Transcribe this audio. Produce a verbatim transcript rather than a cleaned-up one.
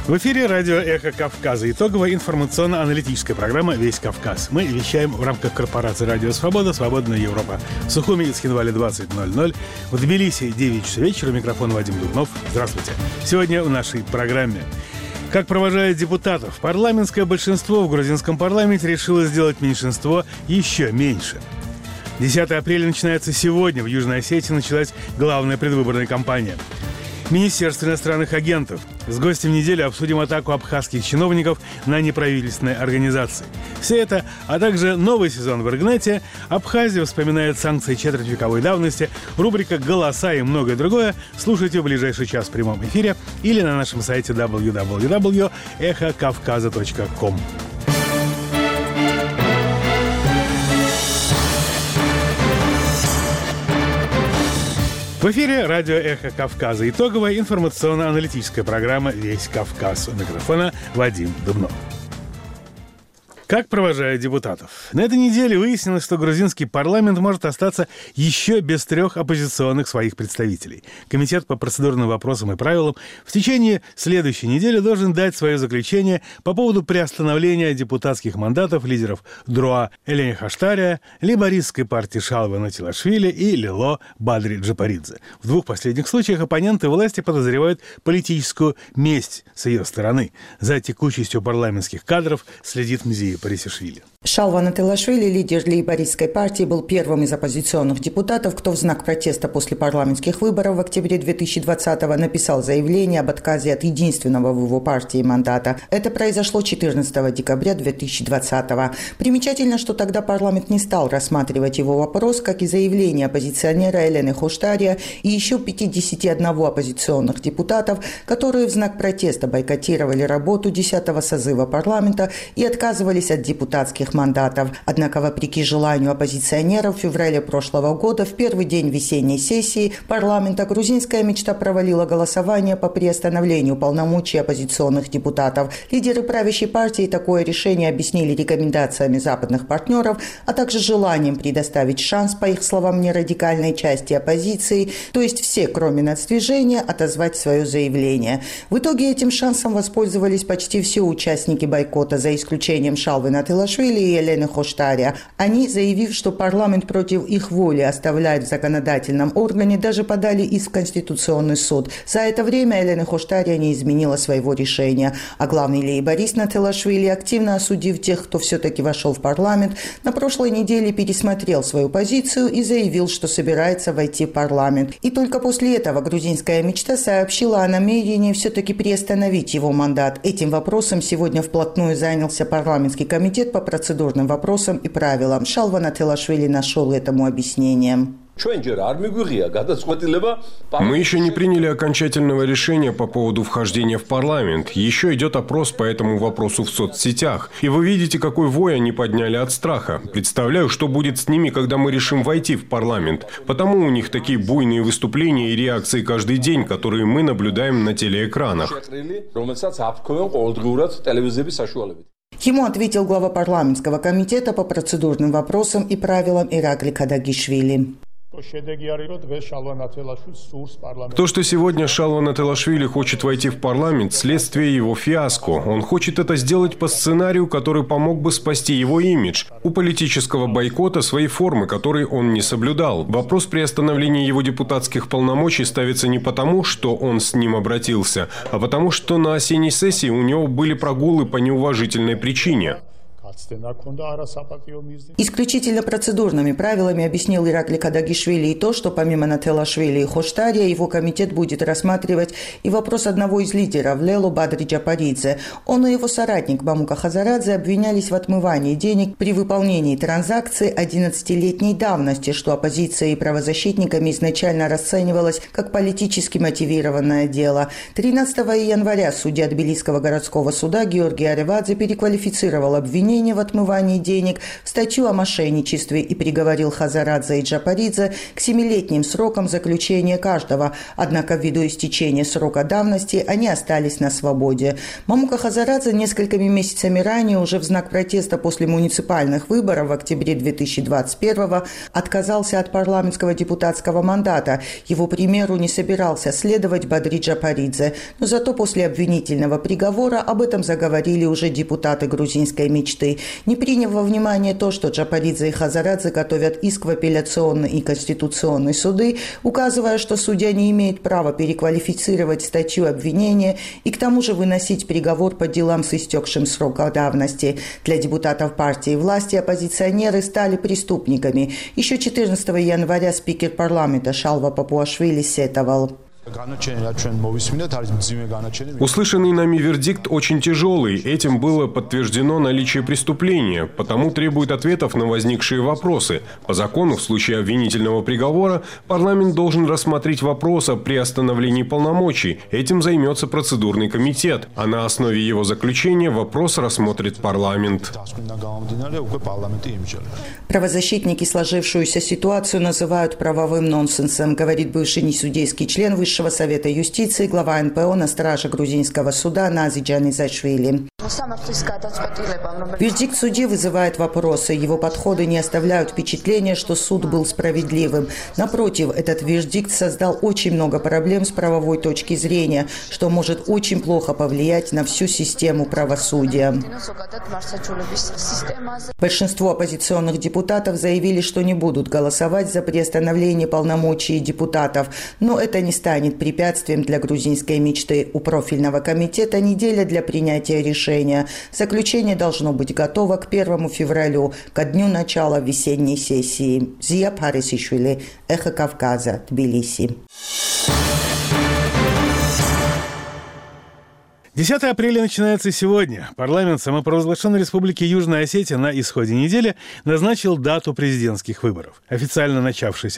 В эфире радио «Эхо Кавказа». Итоговая информационно-аналитическая программа «Весь Кавказ». Мы вещаем в рамках корпорации «Радио Свобода», «Свободная Европа». В Сухуми и Цхинвале двадцать ноль ноль. В Тбилиси девять часов вечера. Микрофон Вадим Дубнов. Здравствуйте. Сегодня в нашей программе. Как провожают депутатов? Парламентское большинство в грузинском парламенте решило сделать меньшинство еще меньше. десятого апреля начинается сегодня. В Южной Осетии началась главная предвыборная кампания. Министерство иностранных агентов. С гостем недели обсудим атаку абхазских чиновников на неправительственные организации. Все это, а также новый сезон в Иргнете, Абхазия вспоминает санкции четвертьвековой давности, рубрика «Голоса» и многое другое слушайте в ближайший час в прямом эфире или на нашем сайте дабл ю дабл ю дабл ю точка эхо кавказа точка ком. В эфире радио «Эхо Кавказа». Итоговая информационно-аналитическая программа «Весь Кавказ». У микрофона Вадим Дубнов. Как провожают депутатов? На этой неделе выяснилось, что грузинский парламент может остаться еще без трех оппозиционных своих представителей. Комитет по процедурным вопросам и правилам в течение следующей недели должен дать свое заключение по поводу приостановления депутатских мандатов лидеров ДРОА Элени Хоштария, лейбористской партии Шалва Натилашвили и Лило Бадри Джапаридзе. В двух последних случаях оппоненты власти подозревают политическую месть с ее стороны. За текучестью парламентских кадров следит Мзия Парисишвили. Шалва Натилашвили, лидер лейбористской партии, был первым из оппозиционных депутатов, кто в знак протеста после парламентских выборов в октябре две тысячи двадцатого написал заявление об отказе от единственного в его партии мандата. Это произошло четырнадцатого декабря две тысячи двадцатого. Примечательно, что тогда парламент не стал рассматривать его вопрос, как и заявление оппозиционера Элены Хоштария и еще пятидесяти одного оппозиционных депутатов, которые в знак протеста бойкотировали работу десятого созыва парламента и отказывались от депутатских мандатов. Однако, вопреки желанию оппозиционеров, в феврале прошлого года, в первый день весенней сессии парламента, грузинская мечта провалила голосование по приостановлению полномочий оппозиционных депутатов. Лидеры правящей партии такое решение объяснили рекомендациями западных партнеров, а также желанием предоставить шанс, по их словам, нерадикальной части оппозиции, то есть все, кроме нацдвижения, отозвать свое заявление. В итоге этим шансом воспользовались почти все участники бойкота, за исключением Шалвы Натилашвили и Элены Хоштария. Они, заявив, что парламент против их воли оставляет в законодательном органе, даже подали иск в Конституционный суд. За это время Элена Хоштария не изменила своего решения. А главный лейборист Натилашвили, активно осудив тех, кто все-таки вошел в парламент, на прошлой неделе пересмотрел свою позицию и заявил, что собирается войти в парламент. И только после этого грузинская мечта сообщила о намерении все-таки приостановить его мандат. Этим вопросом сегодня вплотную занялся парламентский комитет по процедурным вопросам и правилам. Шалва Натилашвили нашел этому объяснение. Мы еще не приняли окончательного решения по поводу вхождения в парламент. Еще идет опрос по этому вопросу в соцсетях. И вы видите, какой вой они подняли от страха. Представляю, что будет с ними, когда мы решим войти в парламент. Потому у них такие буйные выступления и реакции каждый день, которые мы наблюдаем на телеэкранах. Ему ответил глава парламентского комитета по процедурным вопросам и правилам Иракли Кадагишвили. То, что сегодня Шалва Натилашвили хочет войти в парламент, следствие его фиаско. Он хочет это сделать по сценарию, который помог бы спасти его имидж. У политического бойкота свои формы, которые он не соблюдал. Вопрос приостановления его депутатских полномочий ставится не потому, что он с ним обратился, а потому, что на осенней сессии у него были прогулы по неуважительной причине. Исключительно процедурными правилами объяснил Иракли Кадагишвили и то, что помимо Натилашвили и Хоштария его комитет будет рассматривать и вопрос одного из лидеров Лило Бадри Джапаридзе. Он и его соратник Бамука Хазарадзе обвинялись в отмывании денег при выполнении транзакций одиннадцатилетней давности, что оппозицией и правозащитниками изначально расценивалось как политически мотивированное дело. тринадцатого января судья Тбилисского городского суда Георгий Аревадзе переквалифицировал обвинение обвинения в отмывании денег, в статью о мошенничестве и приговорил Хазарадзе и Джапаридзе к семилетним срокам заключения каждого. Однако ввиду истечения срока давности они остались на свободе. Мамука Хазарадзе несколькими месяцами ранее уже в знак протеста после муниципальных выборов в октябре две тысячи двадцать первого отказался от парламентского депутатского мандата. Его примеру не собирался следовать Бадри Джапаридзе. Но зато после обвинительного приговора об этом заговорили уже депутаты грузинской мечты, не приняв во внимание то, что Джапаридзе и Хазарадзе готовят иск в апелляционный и конституционный суды, указывая, что судья не имеет права переквалифицировать статью обвинения и к тому же выносить приговор по делам с истекшим сроком давности. Для депутатов партии власти оппозиционеры стали преступниками. Еще четырнадцатого января спикер парламента Шалва Папуашвили сетовал. Услышанный нами вердикт очень тяжелый. Этим было подтверждено наличие преступления, потому требует ответов на возникшие вопросы. По закону, в случае обвинительного приговора, парламент должен рассмотреть вопрос о приостановлении полномочий. Этим займется процедурный комитет, а на основе его заключения вопрос рассмотрит парламент. Правозащитники сложившуюся ситуацию называют правовым нонсенсом, говорит бывший несудейский член Высшего совета юстиции, глава эн пэ о на страже грузинского суда Нази Джанизашвили. Вердикт судьи вызывает вопросы. Его подходы не оставляют впечатления, что суд был справедливым. Напротив, этот вердикт создал очень много проблем с правовой точки зрения, что может очень плохо повлиять на всю систему правосудия. Большинство оппозиционных депутатов заявили, что не будут голосовать за приостановление полномочий депутатов, но это не станет препятствием для грузинской мечты. У профильного комитета неделя для принятия решения. Заключение должно быть готово к первому февралю, ко дню начала весенней сессии. Зия Парисишвили, Эхо Кавказа, Тбилиси. десятого апреля начинается сегодня. Парламент самопровозглашенной Республики Южная Осетия на исходе недели назначил дату президентских выборов. Официально начавшийся